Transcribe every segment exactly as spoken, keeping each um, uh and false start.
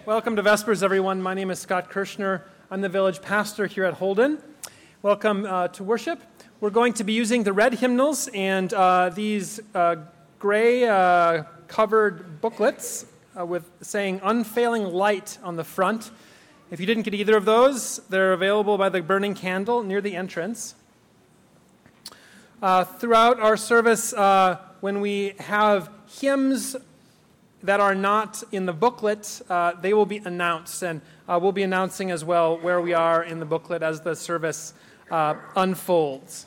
Welcome to Vespers, everyone. My name is Scott Kirshner. I'm the village pastor here at Holden. Welcome uh, to worship. We're going to be using the red hymnals and uh, these uh, gray uh, covered booklets uh, with saying Unfailing Light on the front. If you didn't get either of those, they're available by the burning candle near the entrance. Uh, throughout our service, uh, when we have hymns that are not in the booklet, uh, they will be announced, and uh, we'll be announcing as well where we are in the booklet as the service uh, unfolds.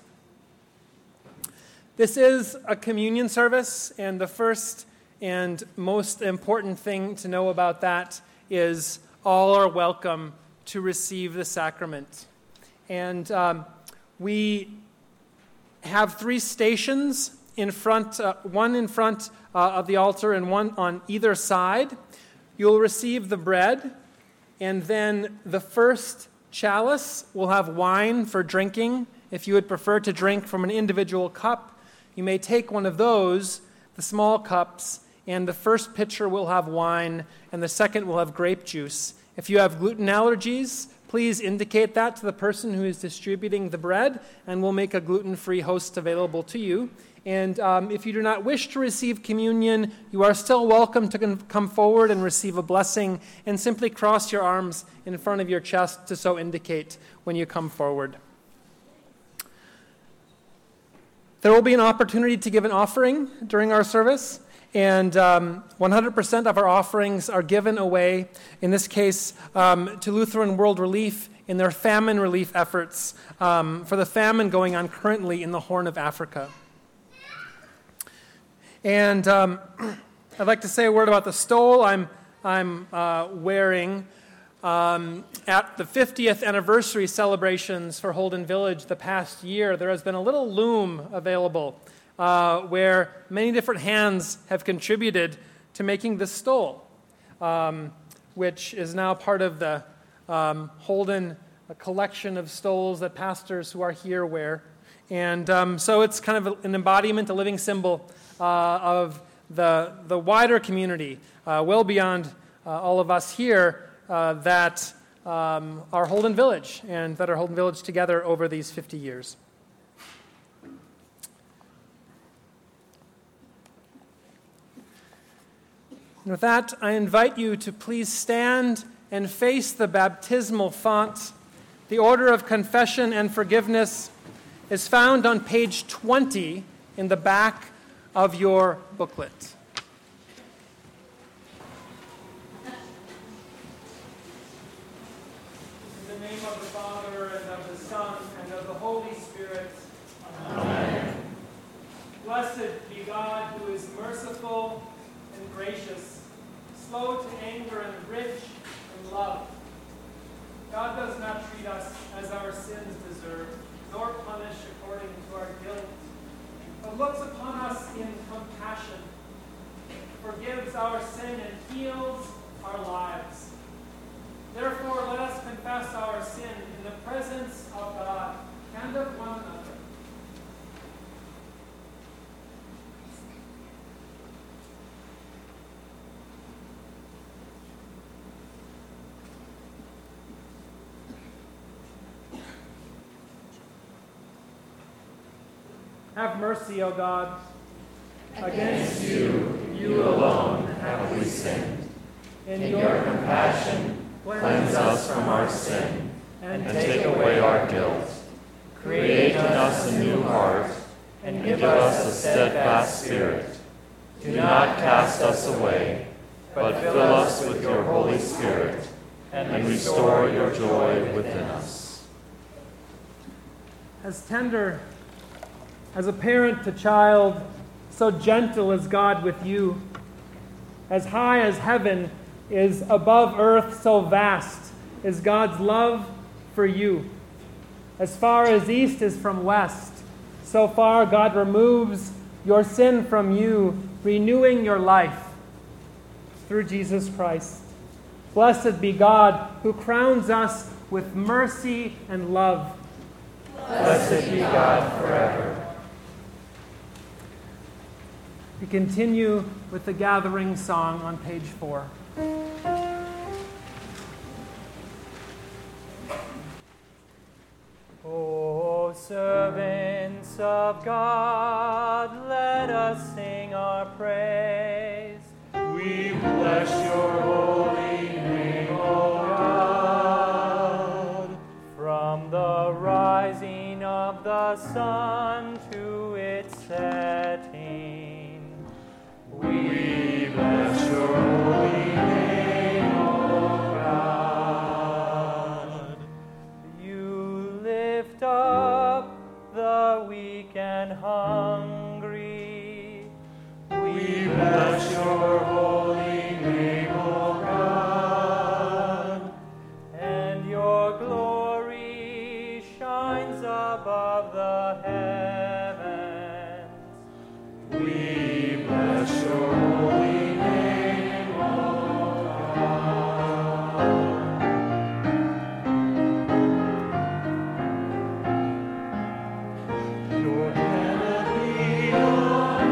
This is a communion service, and the first and most important thing to know about that is all are welcome to receive the sacrament. And um, we have three stations in front, uh, one in front uh, of the altar and one on either side. You'll receive the bread, and then the first chalice will have wine for drinking. If you would prefer to drink from an individual cup, you may take one of those, the small cups, and the first pitcher will have wine, and the second will have grape juice. If you have gluten allergies, please indicate that to the person who is distributing the bread, and we'll make a gluten-free host available to you. And um, if you do not wish to receive communion, you are still welcome to con- come forward and receive a blessing, and simply cross your arms in front of your chest to so indicate when you come forward. There will be an opportunity to give an offering during our service, and um, one hundred percent of our offerings are given away, in this case, um, to Lutheran World Relief in their famine relief efforts um, for the famine going on currently in the Horn of Africa. And um, I'd like to say a word about the stole I'm, I'm uh, wearing. Um, at the fiftieth anniversary celebrations for Holden Village the past year, there has been a little loom available uh, where many different hands have contributed to making this stole, um, which is now part of the um, Holden collection of stoles that pastors who are here wear. And um, so it's kind of an embodiment, a living symbol uh, of the, the wider community, uh, well beyond uh, all of us here, uh, that um, are Holden Village, and that are Holden Village together over these fifty years. And with that, I invite you to please stand and face the baptismal font. The order of confession and forgiveness is found on page twenty in the back of your booklet. In the name of the Father, and of the Son, and of the Holy Spirit. Amen. Blessed be God, who is merciful and gracious, slow to anger and rich in love. God does not treat us as our sins deserve, nor punish according to our guilt, but looks upon us in compassion, forgives our sin, and heals our lives. Therefore, let us confess our sin in the presence of God and of one another. Have mercy, O God. Against you, you alone, have we sinned. In your compassion, cleanse us from our sin, and take away our guilt. Create in us a new heart, and give us a steadfast spirit. Do not cast us away, but fill us with your Holy Spirit, and restore your joy within us. As tender as a parent to child, so gentle is God with you. As high as heaven is above earth, so vast is God's love for you. As far as east is from west, so far God removes your sin from you, renewing your life through Jesus Christ. Blessed be God, who crowns us with mercy and love. Blessed be God forever. We continue with the gathering song on page four. presence of God, let us sing our praise. We bless your holy name, O God. From the rising of the sun to its setting, we bless your holy name, O God. You lift up the weak and hungry. We bless your holy name, O God. And your glory shines above the heavens. We bless your holy name, O God. Your canopy of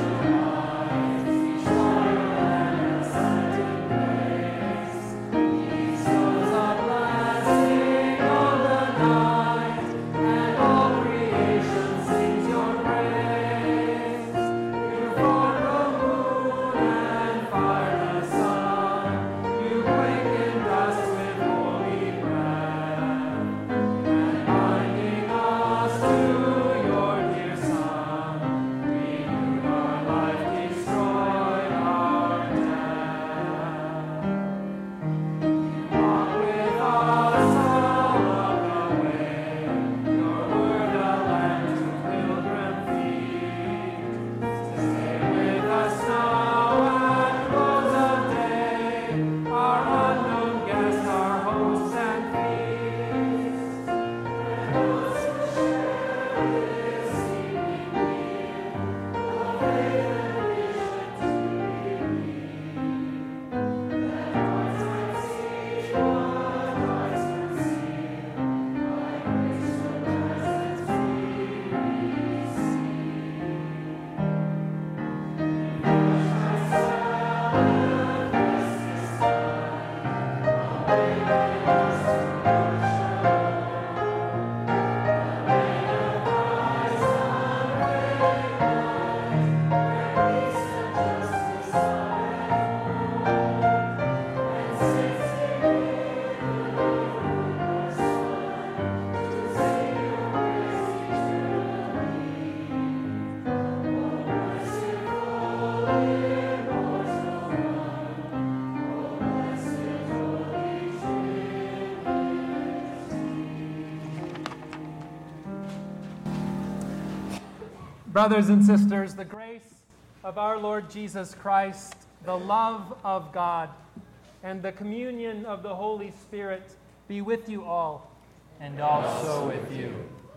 Brothers and sisters, the grace of our Lord Jesus Christ, the love of God, and the communion of the Holy Spirit be with you all. And also with you.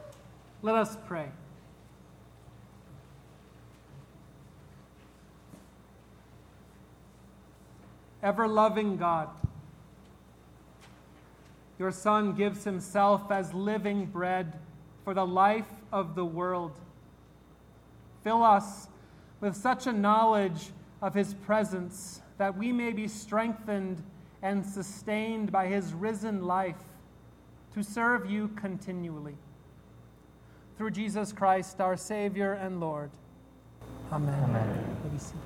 Let us pray. Ever-loving God, your Son gives himself as living bread for the life of the world. Fill us with such a knowledge of his presence that we may be strengthened and sustained by his risen life to serve you continually. Through Jesus Christ, our Savior and Lord. Amen. Amen. May we see.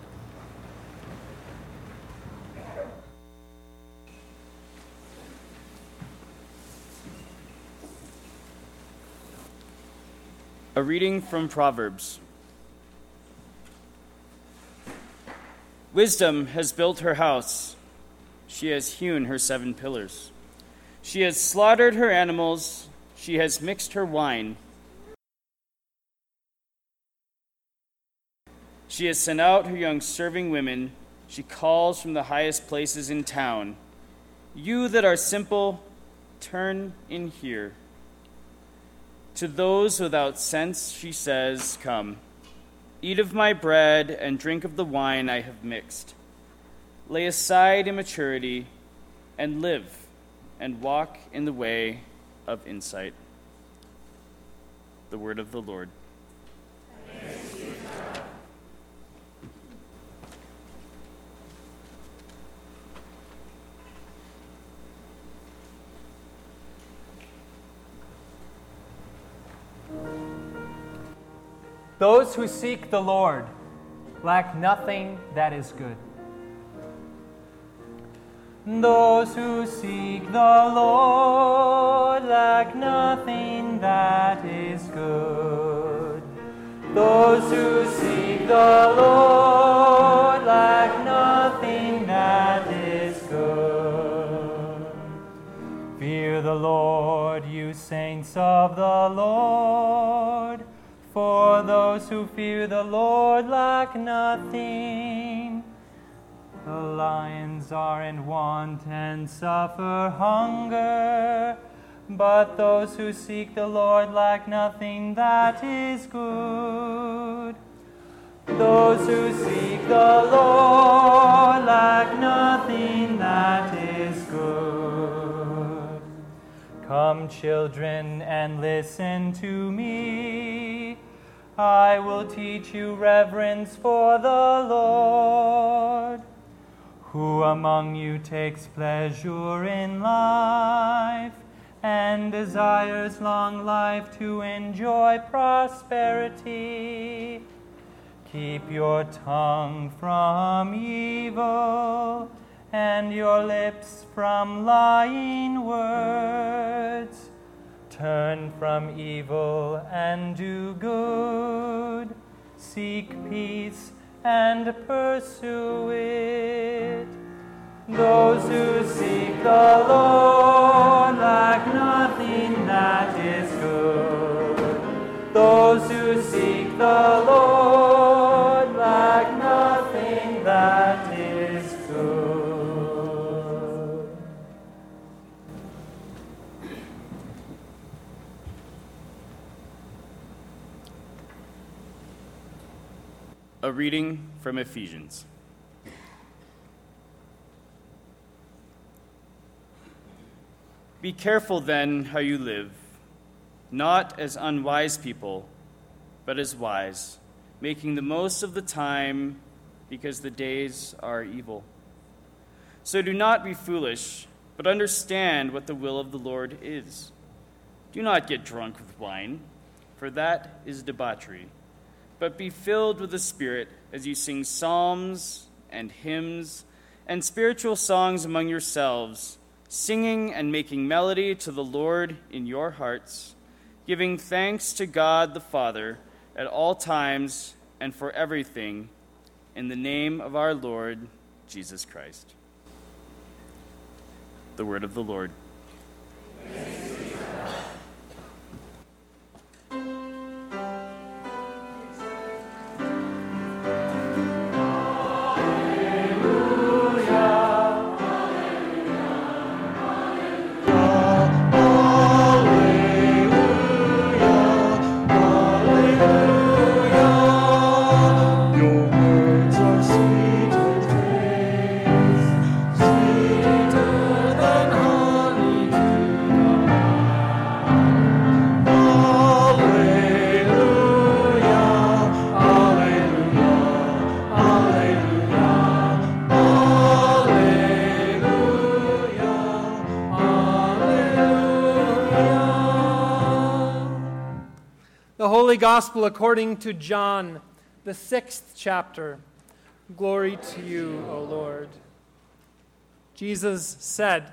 A reading from Proverbs. Wisdom has built her house. She has hewn her seven pillars. She has slaughtered her animals. She has mixed her wine. She has sent out her young serving women. She calls from the highest places in town. You that are simple, turn in here. To those without sense she says, come, eat of my bread and drink of the wine I have mixed. Lay aside immaturity and live and walk in the way of insight. The word of the Lord. Thanks be to God. Those who seek the Lord lack nothing that is good. Those who seek the Lord lack nothing that is good. Those who seek the Lord lack nothing that is good. Fear the Lord, you saints of the Lord, for those who fear the Lord lack nothing. The lions are in want and suffer hunger, but those who seek the Lord lack nothing that is good. Those who seek the Lord lack nothing that is good. Come, children, and listen to me. I will teach you reverence for the Lord. Who among you takes pleasure in life and desires long life to enjoy prosperity? Keep your tongue from evil and your lips from lying words. Turn from evil and do good. Seek peace and pursue it. Those who seek the Lord lack nothing that is good. Those who seek the Lord lack nothing that is good. A reading from Ephesians. Be careful then how you live, not as unwise people, but as wise, making the most of the time because the days are evil. So do not be foolish, but understand what the will of the Lord is. Do not get drunk with wine, for that is debauchery, but be filled with the Spirit as you sing psalms and hymns and spiritual songs among yourselves, singing and making melody to the Lord in your hearts, giving thanks to God the Father at all times and for everything, in the name of our Lord Jesus Christ. The word of the Lord. Gospel according to John, the sixth chapter. Glory to you, O Lord. Jesus said,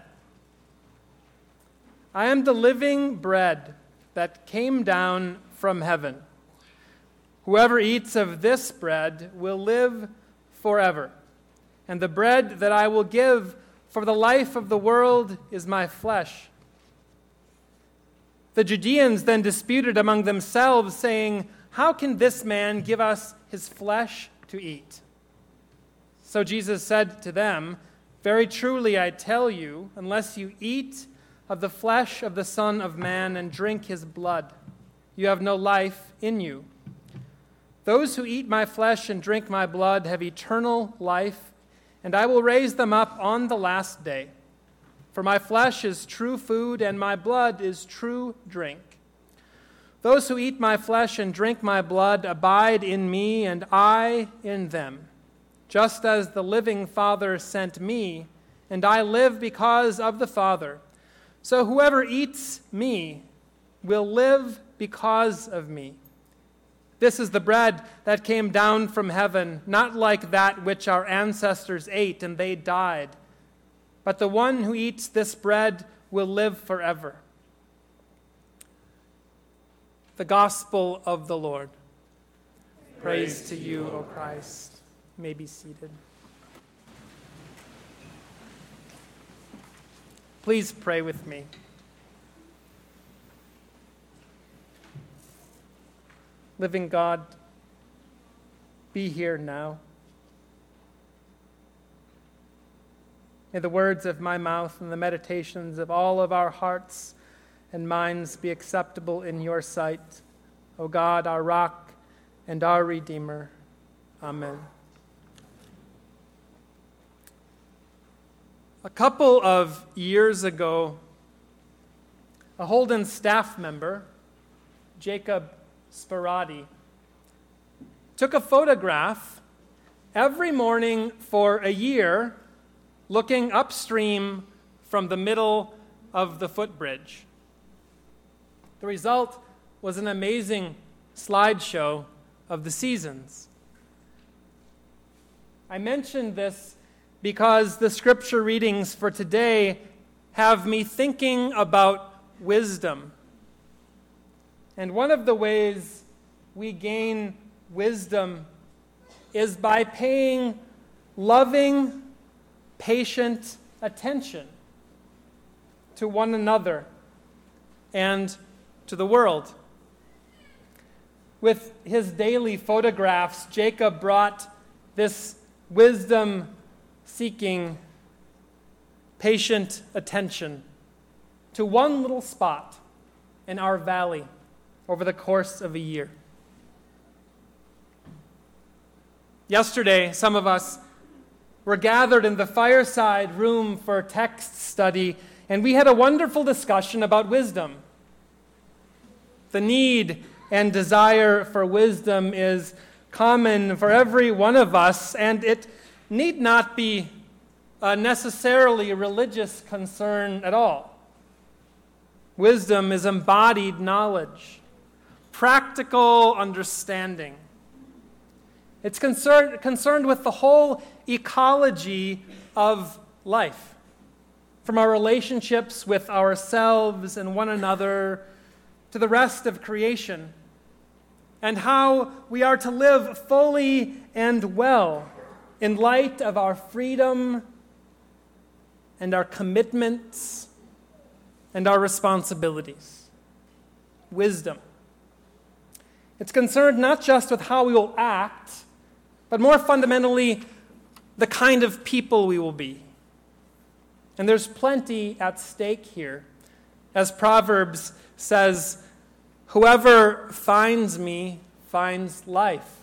I am the living bread that came down from heaven. Whoever eats of this bread will live forever, and the bread that I will give for the life of the world is my flesh. The Judeans then disputed among themselves, saying, how can this man give us his flesh to eat? So Jesus said to them, very truly I tell you, unless you eat of the flesh of the Son of Man and drink his blood, you have no life in you. Those who eat my flesh and drink my blood have eternal life, and I will raise them up on the last day. For my flesh is true food, and my blood is true drink. Those who eat my flesh and drink my blood abide in me, and I in them. Just as the living Father sent me, and I live because of the Father. So whoever eats me will live because of me. This is the bread that came down from heaven, not like that which our ancestors ate and they died. But the one who eats this bread will live forever. The Gospel of the Lord. Praise, Praise to you, O Christ. You may be seated. Please pray with me. Living God, be here now. May the words of my mouth and the meditations of all of our hearts and minds be acceptable in your sight, O God, our rock and our Redeemer. Amen. A couple of years ago, a Holden staff member, Jacob Sperati, took a photograph every morning for a year looking upstream from the middle of the footbridge. The result was an amazing slideshow of the seasons. I mentioned this because the scripture readings for today have me thinking about wisdom. And one of the ways we gain wisdom is by paying loving, patient attention to one another and to the world. With his daily photographs, Jacob brought this wisdom-seeking, patient attention to one little spot in our valley over the course of a year. Yesterday, some of us were gathered in the fireside room for text study, and we had a wonderful discussion about wisdom. The need and desire for wisdom is common for every one of us, and it need not be a necessarily religious concern at all. Wisdom is embodied knowledge, practical understanding. It's concerned, concerned with the whole ecology of life, from our relationships with ourselves and one another to the rest of creation, and how we are to live fully and well in light of our freedom and our commitments and our responsibilities. Wisdom. It's concerned not just with how we will act, but more fundamentally, the kind of people we will be. And there's plenty at stake here. As Proverbs says, whoever finds me finds life.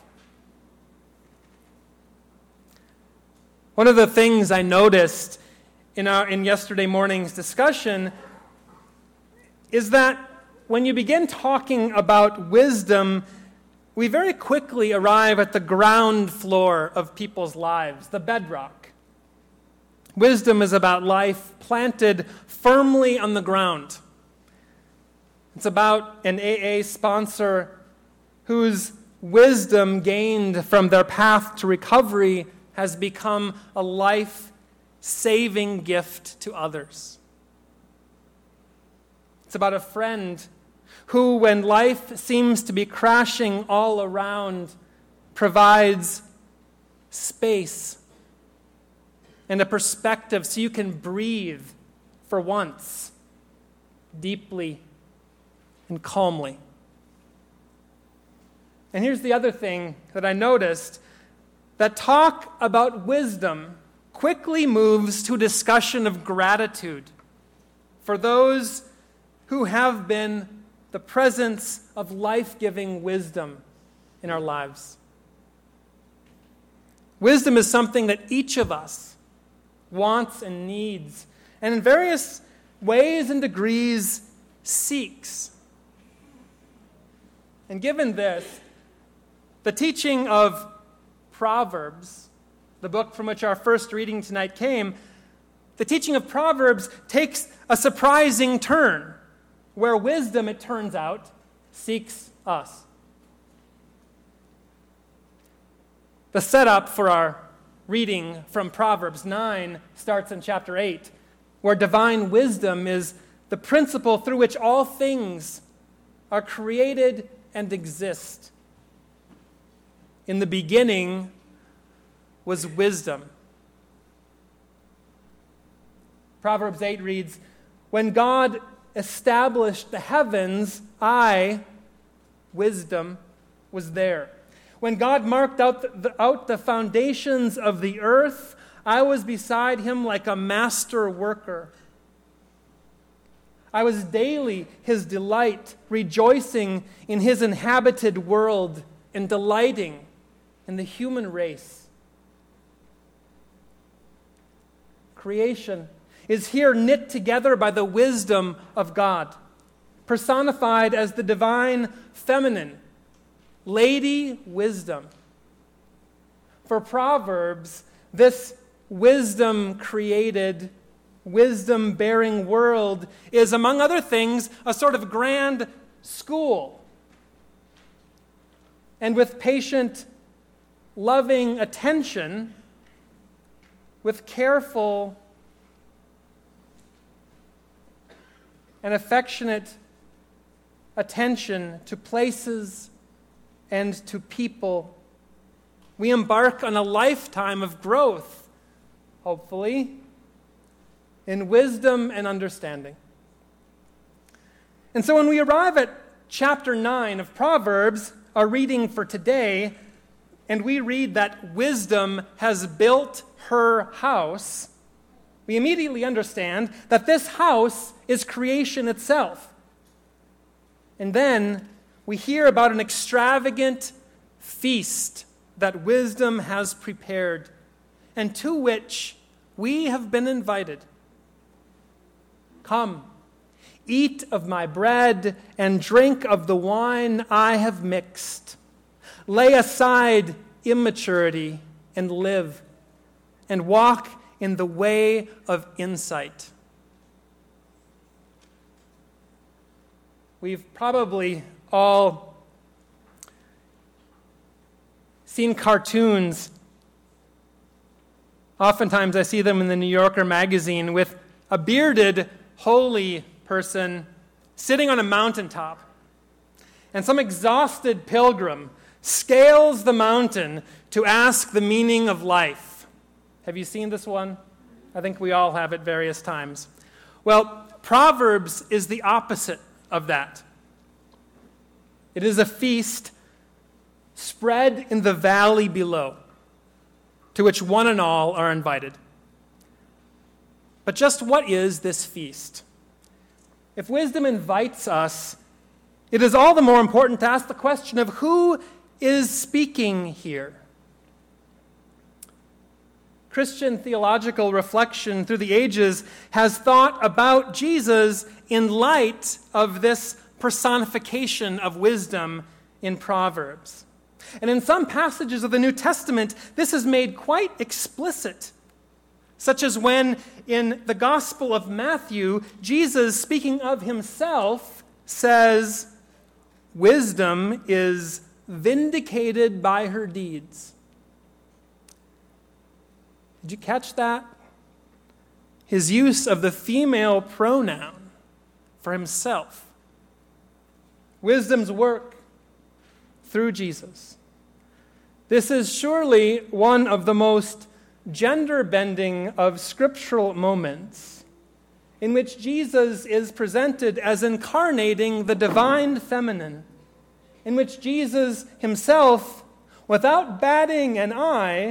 One of the things I noticed in, our, in yesterday morning's discussion is that when you begin talking about wisdom, we very quickly arrive at the ground floor of people's lives, the bedrock. Wisdom is about life planted firmly on the ground. It's about an A A sponsor whose wisdom gained from their path to recovery has become a life-saving gift to others. It's about a friend who, when life seems to be crashing all around, provides space and a perspective so you can breathe for once, deeply and calmly. And here's the other thing that I noticed, that talk about wisdom quickly moves to a discussion of gratitude for those who have been the presence of life-giving wisdom in our lives. Wisdom is something that each of us wants and needs, and in various ways and degrees seeks. And given this, the teaching of Proverbs, the book from which our first reading tonight came, the teaching of Proverbs takes a surprising turn, where wisdom, it turns out, seeks us. The setup for our reading from Proverbs nine starts in chapter eight, where divine wisdom is the principle through which all things are created and exist. In the beginning was wisdom. Proverbs eight reads, "When God established the heavens, I, wisdom, was there. When God marked out the, the, out the foundations of the earth, I was beside him like a master worker. I was daily his delight, rejoicing in his inhabited world and delighting in the human race." Creation is here knit together by the wisdom of God, personified as the divine feminine, Lady Wisdom. For Proverbs, this wisdom-created, wisdom-bearing world is, among other things, a sort of grand school. And with patient, loving attention, with careful and affectionate attention to places and to people, we embark on a lifetime of growth, hopefully, in wisdom and understanding. And so when we arrive at chapter nine of Proverbs, our reading for today, and we read that wisdom has built her house, we immediately understand that this house is creation itself. And then we hear about an extravagant feast that wisdom has prepared, and to which we have been invited. Come, eat of my bread and drink of the wine I have mixed. Lay aside immaturity and live, and walk in the way of insight. We've probably all seen cartoons. Oftentimes I see them in the New Yorker magazine with a bearded, holy person sitting on a mountaintop. And some exhausted pilgrim scales the mountain to ask the meaning of life. Have you seen this one? I think we all have at various times. Well, Proverbs is the opposite of that. It is a feast spread in the valley below, to which one and all are invited. But just what is this feast? If wisdom invites us, it is all the more important to ask the question of who is speaking here. Christian theological reflection through the ages has thought about Jesus in light of this personification of wisdom in Proverbs. And in some passages of the New Testament, this is made quite explicit, such as when in the Gospel of Matthew, Jesus, speaking of himself, says, "Wisdom is vindicated by her deeds." Did you catch that? His use of the female pronoun for himself. Wisdom's work through Jesus. This is surely one of the most gender-bending of scriptural moments in which Jesus is presented as incarnating the divine feminine, in which Jesus himself, without batting an eye,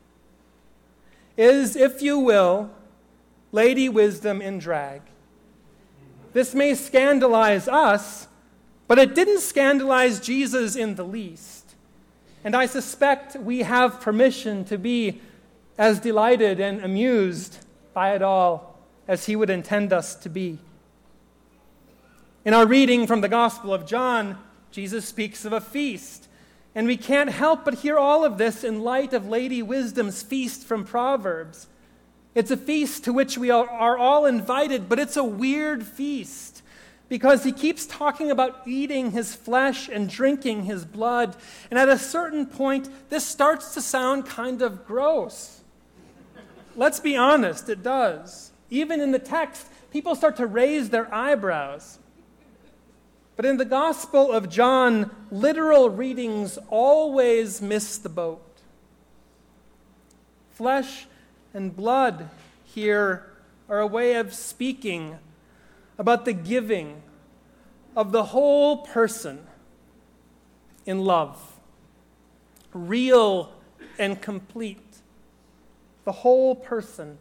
is, if you will, Lady Wisdom in drag. This may scandalize us, but it didn't scandalize Jesus in the least. And I suspect we have permission to be as delighted and amused by it all as he would intend us to be. In our reading from the Gospel of John, Jesus speaks of a feast. And we can't help but hear all of this in light of Lady Wisdom's feast from Proverbs. It's a feast to which we are all invited, but it's a weird feast because he keeps talking about eating his flesh and drinking his blood. And at a certain point, this starts to sound kind of gross. Let's be honest, it does. Even in the text, people start to raise their eyebrows. But in the Gospel of John, literal readings always miss the boat. Flesh and blood here are a way of speaking about the giving of the whole person in love, real and complete, the whole person.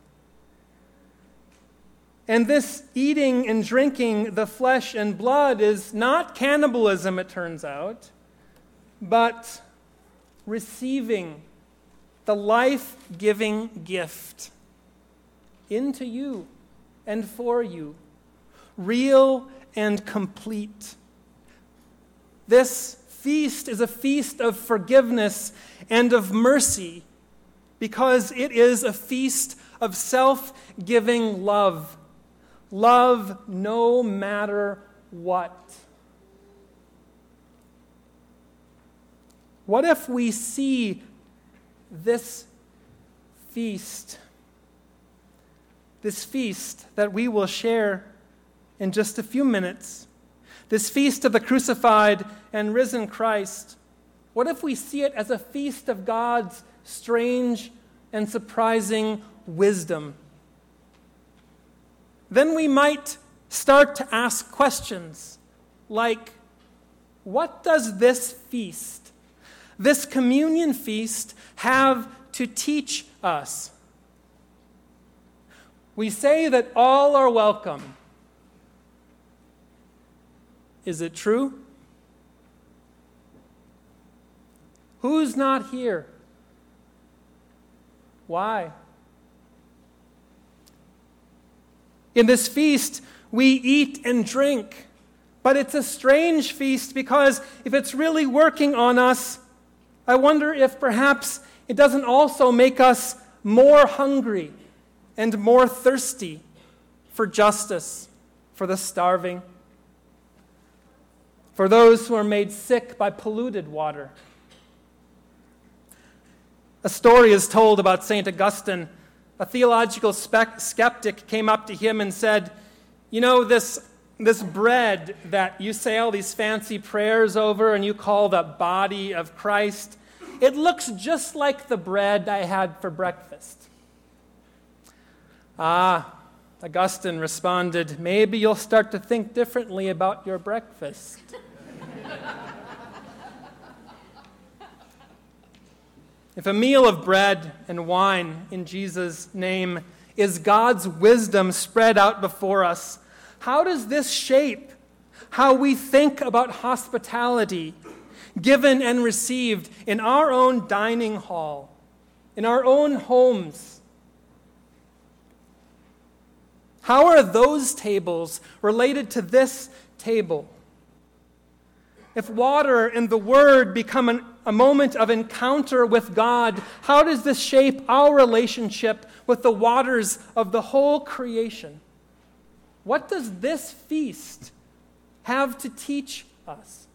And this eating and drinking the flesh and blood is not cannibalism, it turns out, but receiving the life-giving gift into you and for you, real and complete. This feast is a feast of forgiveness and of mercy because it is a feast of self-giving love. Love no matter what. What if we see this feast, this feast that we will share in just a few minutes, this feast of the crucified and risen Christ, what if we see it as a feast of God's strange and surprising wisdom? Then we might start to ask questions like, what does this feast, this communion feast, have to teach us? We say that all are welcome. Is it true? Who's not here? Why? In this feast, we eat and drink, but it's a strange feast because if it's really working on us, I wonder if perhaps it doesn't also make us more hungry and more thirsty for justice, for the starving, for those who are made sick by polluted water. A story is told about Saint Augustine. A theological spe- skeptic came up to him and said, you know, this, this bread that you say all these fancy prayers over and you call the body of Christ, it looks just like the bread I had for breakfast. Ah, Augustine responded, maybe you'll start to think differently about your breakfast. If a meal of bread and wine in Jesus' name is God's wisdom spread out before us, how does this shape how we think about hospitality given and received in our own dining hall, in our own homes? How are those tables related to this table? If water and the Word become an, a moment of encounter with God, how does this shape our relationship with the waters of the whole creation? What does this feast have to teach us?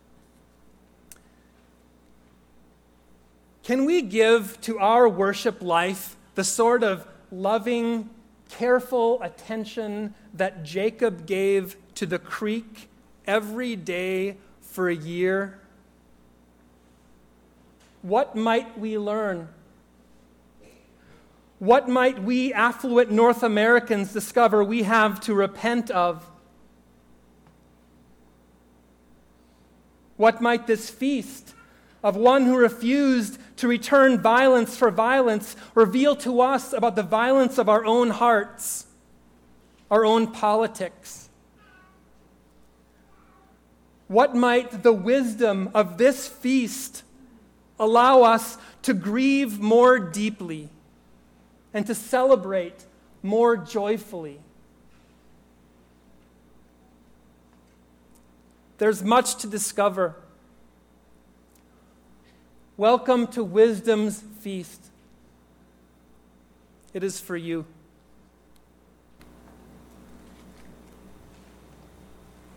Can we give to our worship life the sort of loving, careful attention that Jacob gave to the creek every day for a year? What might we learn? What might we affluent North Americans discover we have to repent of? What might this feast of one who refused to return violence for violence reveal to us about the violence of our own hearts, our own politics? What might the wisdom of this feast allow us to grieve more deeply and to celebrate more joyfully? There's much to discover. Welcome to Wisdom's Feast. It is for you.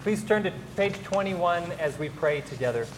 Please turn to page twenty-one as we pray together.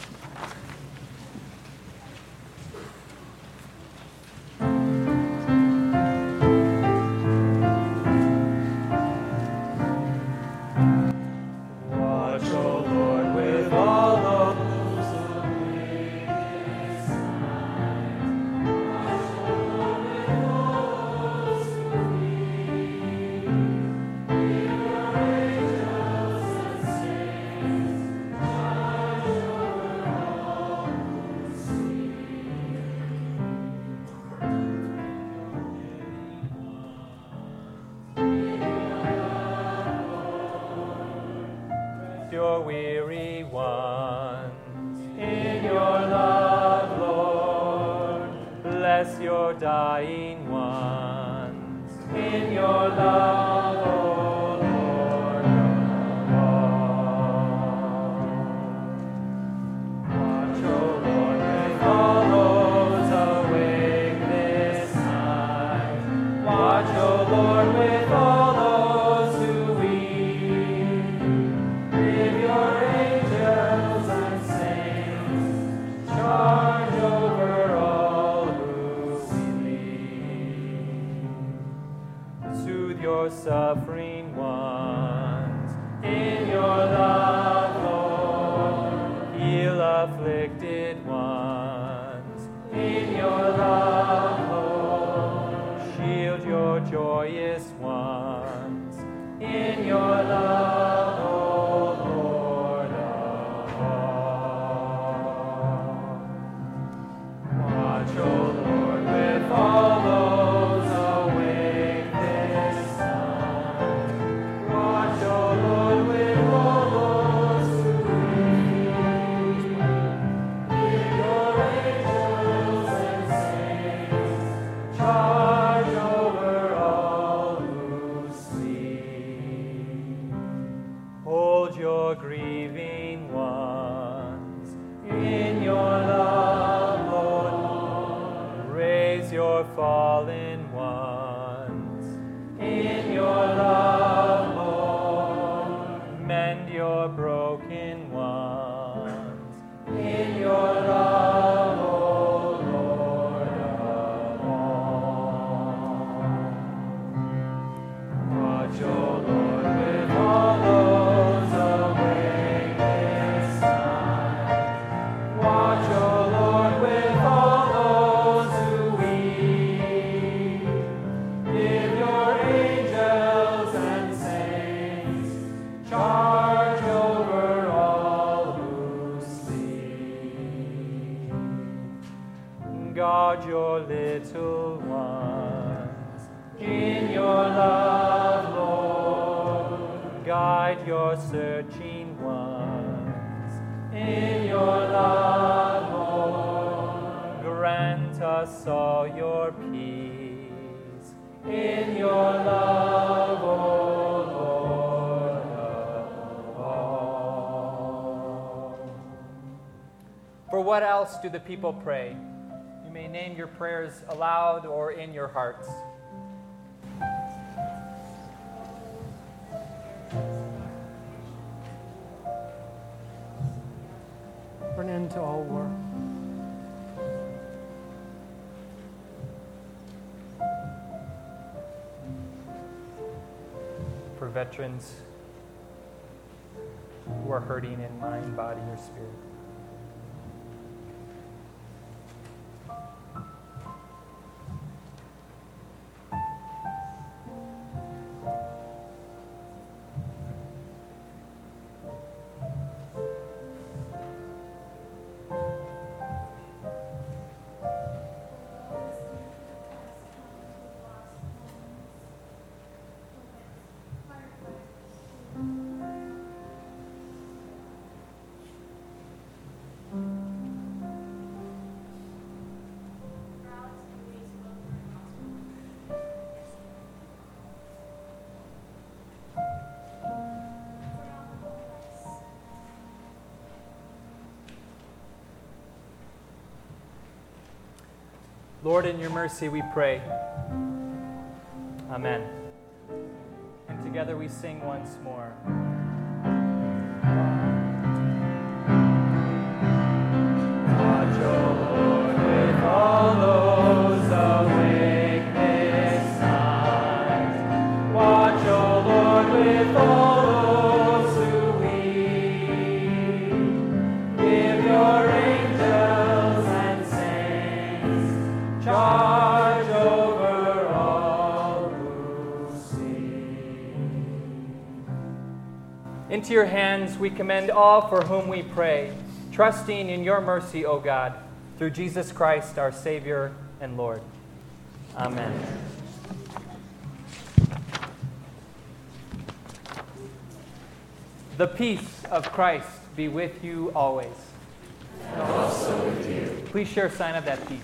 Your weary ones in your love, Lord. Bless your dying ones in your love, O Lord of all. Watch, O Lord, with all those awake this night. Watch, O Lord, with all those who weep. Give your angels and saints charge over all who sleep. Soothe your suffering ones in your love, Lord. Heal afflicted ones in your love, Lord. Shield your joyous ones in your love, O Lord of all. Watch, O Lord, with all those awake this night. Watch, O Lord, with all those who sleep. Give your angels and saints charge over all who sleep. Hold your grieving ones in your love, Lord. Raise your fallen ones in your love, Lord. Mend your broken ones in your love, O Lord of all. Watch, O Lord, with all those awake this night. Watch, O Lord, with all those who weep. Give your angels and saints charge over all who sleep. Guard your little ones in your love, Lord. Guide your searching ones in your love, Lord. Grant us all your peace in your love, O Lord of all. For what else do the people pray? You may name your prayers aloud or in your hearts. For an end to all war. For veterans who are hurting in mind, body, or spirit. Lord, in your mercy we pray. Amen. And together we sing once more. Into your hands we commend all for whom we pray, trusting in your mercy, O God, through Jesus Christ, our Savior and Lord. Amen. The peace of Christ be with you always. And also with you. Please share a sign of that peace.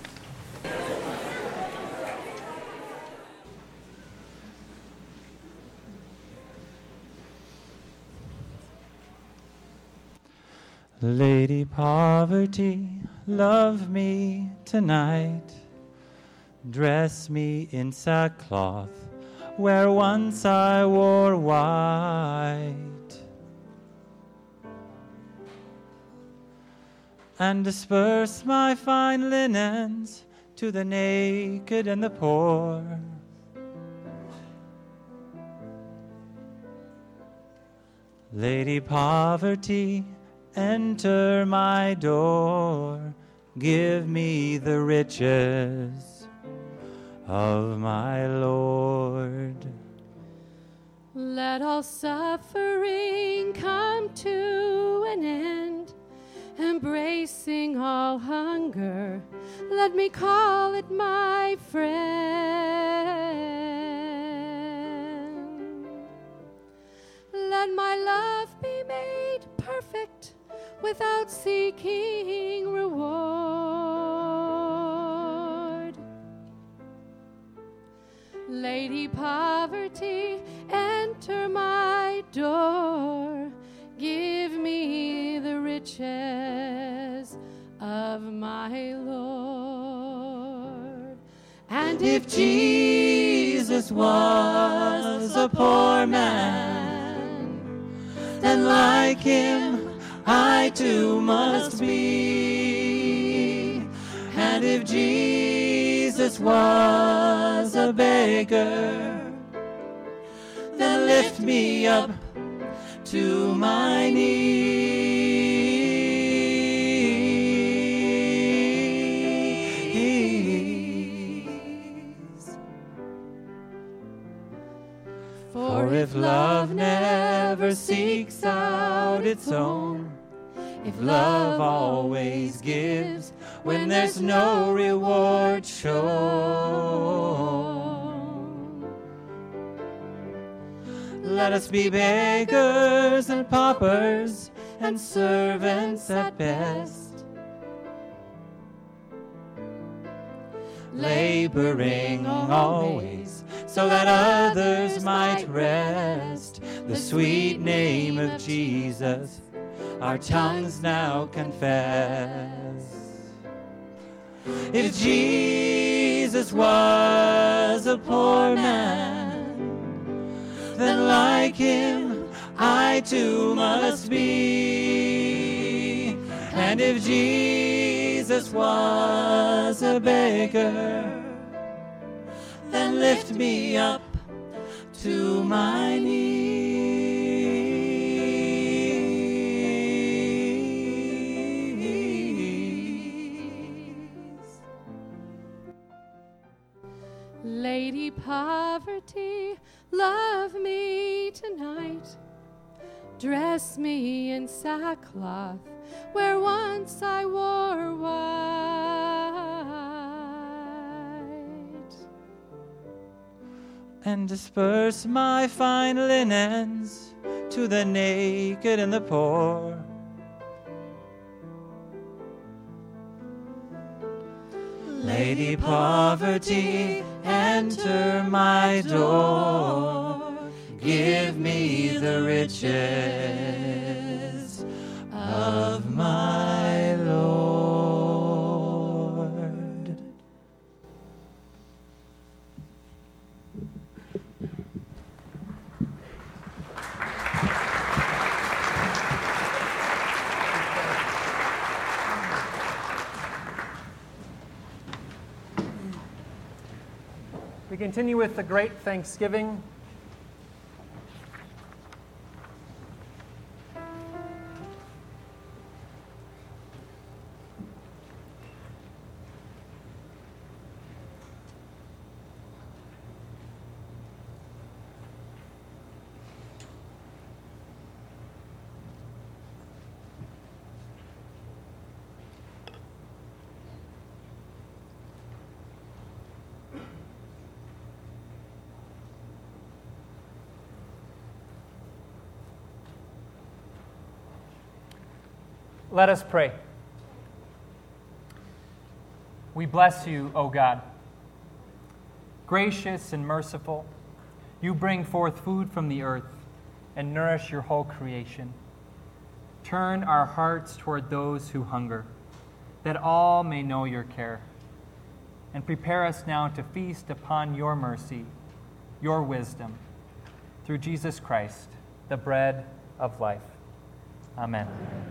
Lady Poverty, love me tonight. Dress me in sackcloth, where once I wore white. And disperse my fine linens to the naked and the poor. Lady Poverty, enter my door, give me the riches of my Lord. Let all suffering come to an end, embracing all hunger, let me call it my friend. Let my love be made perfect without seeking reward. Lady Poverty, enter my door, give me the riches of my Lord. And if Jesus was a poor man, then like him I too must be. And if Jesus was a beggar, then lift me up to my knees. For if love never seeks out its own, if love always gives when there's no reward shown, let us be beggars and paupers and servants at best, laboring always so that others might rest. The sweet name of Jesus our tongues now confess. If Jesus was a poor man, then like him I too must be. And if Jesus was a beggar, then lift me up to my knees. Lady Poverty, love me tonight. Dress me in sackcloth where once I wore white. And disperse my fine linens to the naked and the poor. Lady Poverty, enter my door, give me the riches of my Lord. We continue with the Great Thanksgiving. Let us pray. We bless you, O God. Gracious and merciful, you bring forth food from the earth and nourish your whole creation. Turn our hearts toward those who hunger, that all may know your care. And prepare us now to feast upon your mercy, your wisdom, through Jesus Christ, the bread of life. Amen.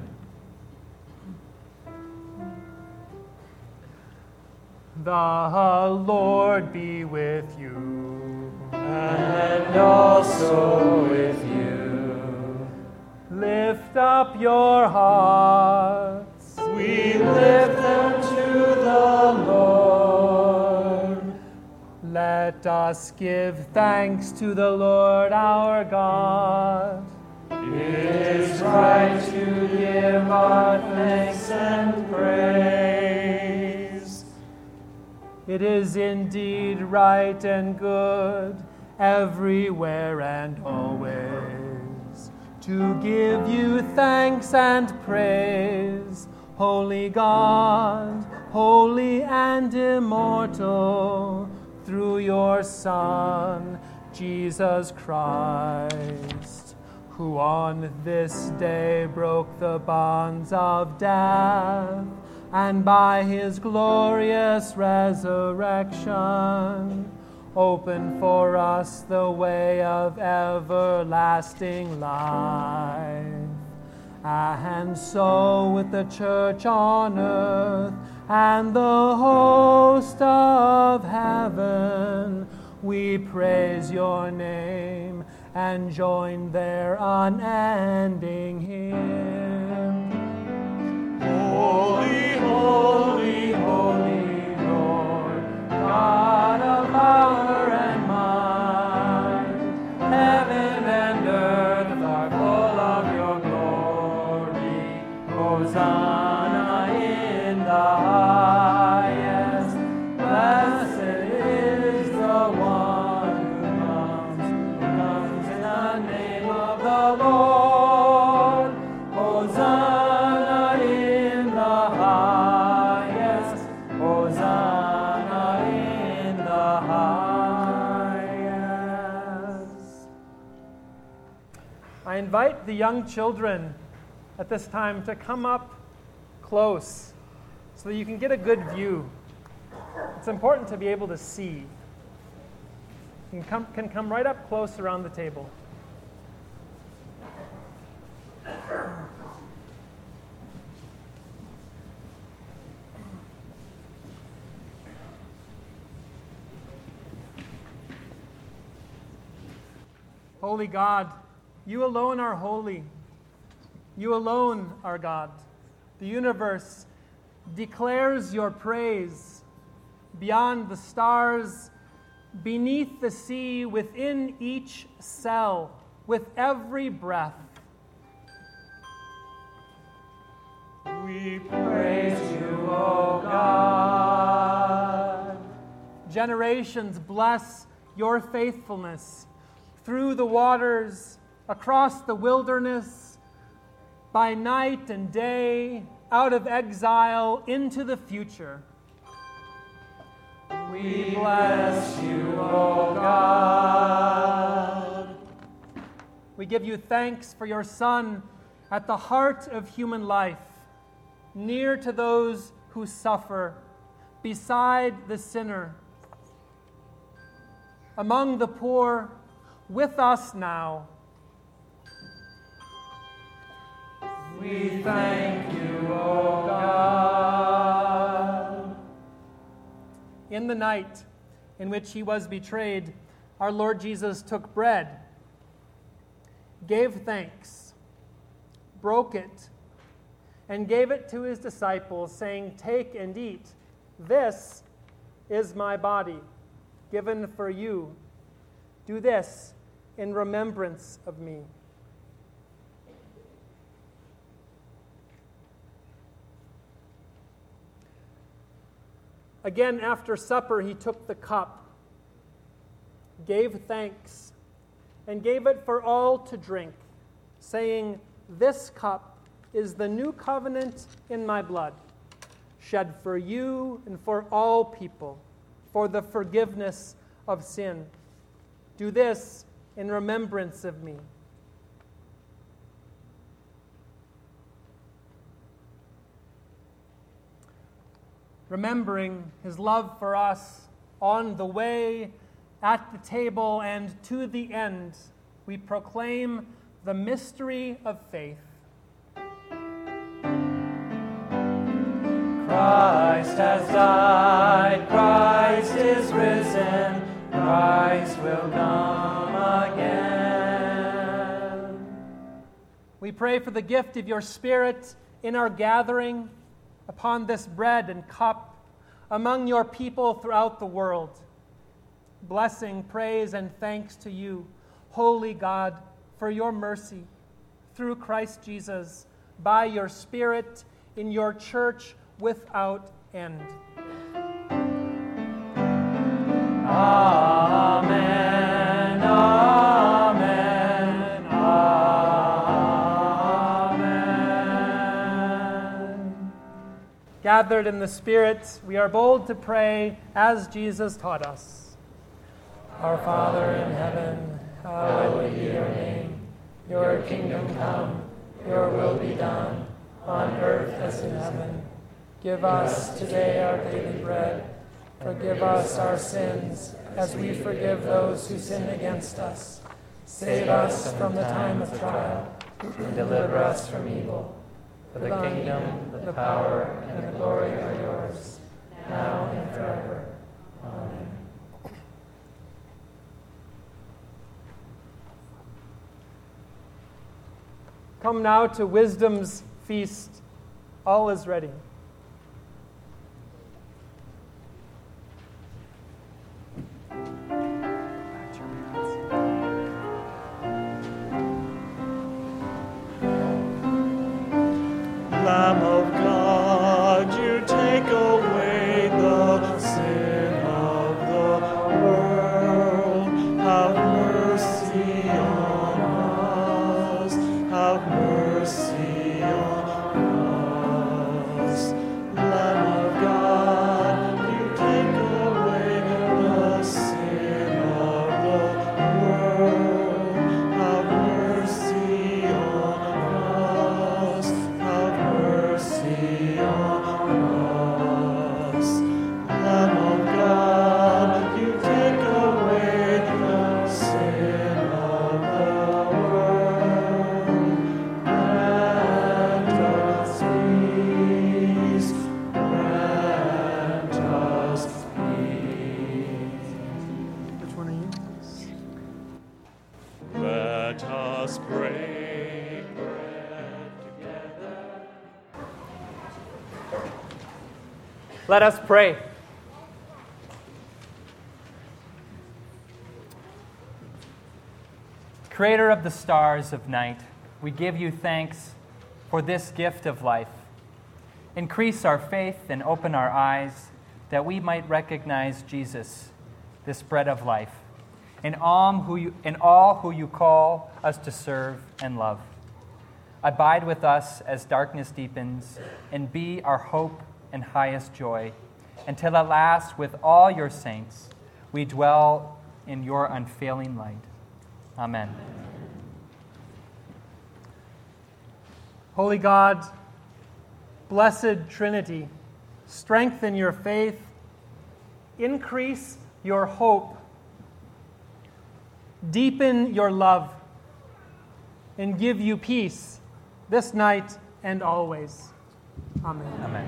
The Lord be with you. And also with you. Lift up your hearts. We lift them to the Lord. Let us give thanks to the Lord our God. It is right to give our thanks and praise. It is indeed right and good, everywhere and always, to give you thanks and praise, holy God, holy and immortal, through your Son, Jesus Christ, who on this day broke the bonds of death, and by his glorious resurrection opened for us the way of everlasting life. And so with the church on earth and the host of heaven, we praise your name and join their unending hymn. Holy, holy, holy Lord, God of power and might, heaven and earth are full of your glory. Hosanna in the highest. Blessed is the one who comes, who comes in the name of the Lord. Hosanna in the highest. Hosanna in the highest. I invite the young children at this time to come up close so that you can get a good view. It's important to be able to see. You can come, can come right up close around the table. Holy God, you alone are holy. You alone are God. The universe declares your praise. Beyond the stars, beneath the sea, within each cell, with every breath. We praise you, O God. Generations bless your faithfulness through the waters, across the wilderness, by night and day, out of exile into the future. We bless you, O God. We give you thanks for your Son at the heart of human life, near to those who suffer, beside the sinner, among the poor, with us now. We thank you, O God. In the night in which he was betrayed, our Lord Jesus took bread, gave thanks, broke it, and gave it to his disciples, saying, "Take and eat. This is my body, given for you. Do this in remembrance of me." Again, after supper, he took the cup, gave thanks, and gave it for all to drink, saying, "This cup is the new covenant in my blood, shed for you and for all people, for the forgiveness of sin. Do this in remembrance of me." Remembering his love for us on the way, at the table, and to the end, we proclaim the mystery of faith. Christ has died, Christ is risen, Christ will come again. We pray for the gift of your Spirit in our gathering upon this bread and cup among your people throughout the world. Blessing, praise, and thanks to you, holy God, for your mercy through Christ Jesus, by your Spirit in your church without end. Amen, amen, amen. Gathered in the Spirit, we are bold to pray as Jesus taught us. Our Father in heaven, hallowed be your name. Your kingdom come, your will be done, on earth as in heaven. Give us today our daily bread. Forgive us our sins, as we forgive those who sin against us. Save us from the time of trial, and deliver us from evil. For the kingdom, the power, and the glory are yours, now and forever. Amen. Come now to wisdom's feast. All is ready. Lamb of God, you take away the sin of the world. Have mercy on us. Have mercy on us. Lamb of God, you take away the sin of the world. Have mercy on us. Have mercy on us. Lamb of God, you take away the sin of the world. Grant us peace. Grant us peace. Which one are you? Let us break bread together. Let us pray. Creator of the stars of night, we give you thanks for this gift of life. Increase our faith and open our eyes that we might recognize Jesus, this bread of life, in all who you, in all who you call us to serve and love. Abide with us as darkness deepens, and be our hope and highest joy, until at last, with all your saints, we dwell in your unfailing light. Amen. Holy God, blessed Trinity, strengthen your faith, increase your hope, deepen your love, and give you peace this night and always. Amen. Amen.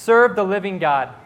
serve the living God.